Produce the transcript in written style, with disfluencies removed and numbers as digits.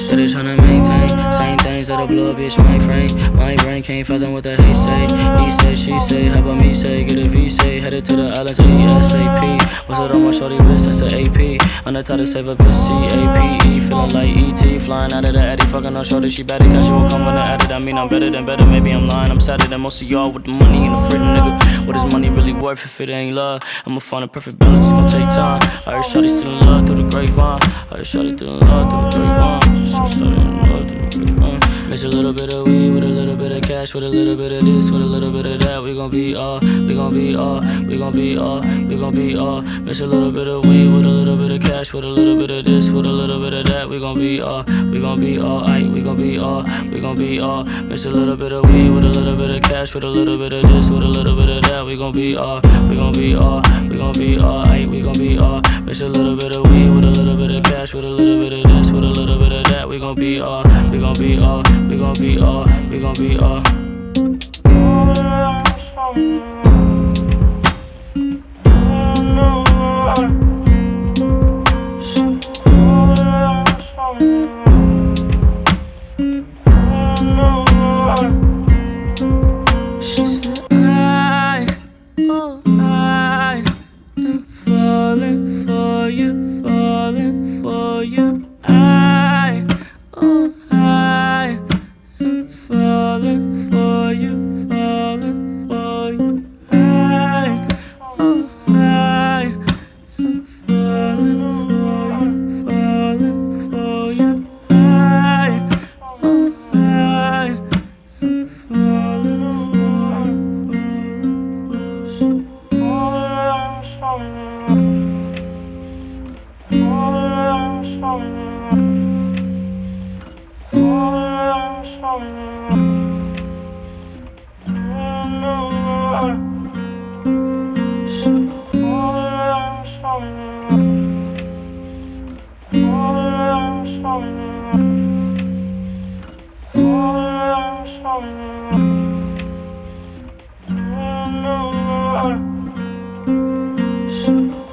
Steady tryna maintain. Same things that'll blow a bitch my frame. My brain can't fathom what the hate say. He say, she say, how about me say? Get a V say, headed to the islands ASAP. What's it on my shorty wrist? That's an AP. On the top to save a bitch CAPE. Feeling like ET, flying out of the Addy. Fucking on shorty, she better casual. Come when I added. I mean I'm better than better. Maybe I'm lying. I'm sadder than most of y'all with the money and the freedom, nigga. What is money really worth if it ain't love? I'ma find a perfect balance. It's gonna take time. I heard shorty still in love through the grapevine. I heard shorty still in love through the grapevine. Shorty in love through the grapevine. Mix a little bit of weed with a little bit of cash, with a little bit of this, with a little bit of that. We gon' be all, we gon' be all, we gon' be all, we gon' be all. Mix a little bit of weed with a little bit of cash, with a little bit of this, with a little bit of that. We gon' be all, we gon' be all, aight, we gon' be all, we gon' be all. Mix a little bit of weed with a little bit of cash, with a little bit of this, with a little bit of that. We gon' be all, we gon' be all, we gon' be all, aight, we gon' be all. Mix a little bit of weed with a little bit of cash, with a little bit of this, with a little bit of that. We gon' be all, we gon' be all, we gon' be all, we gon' be all.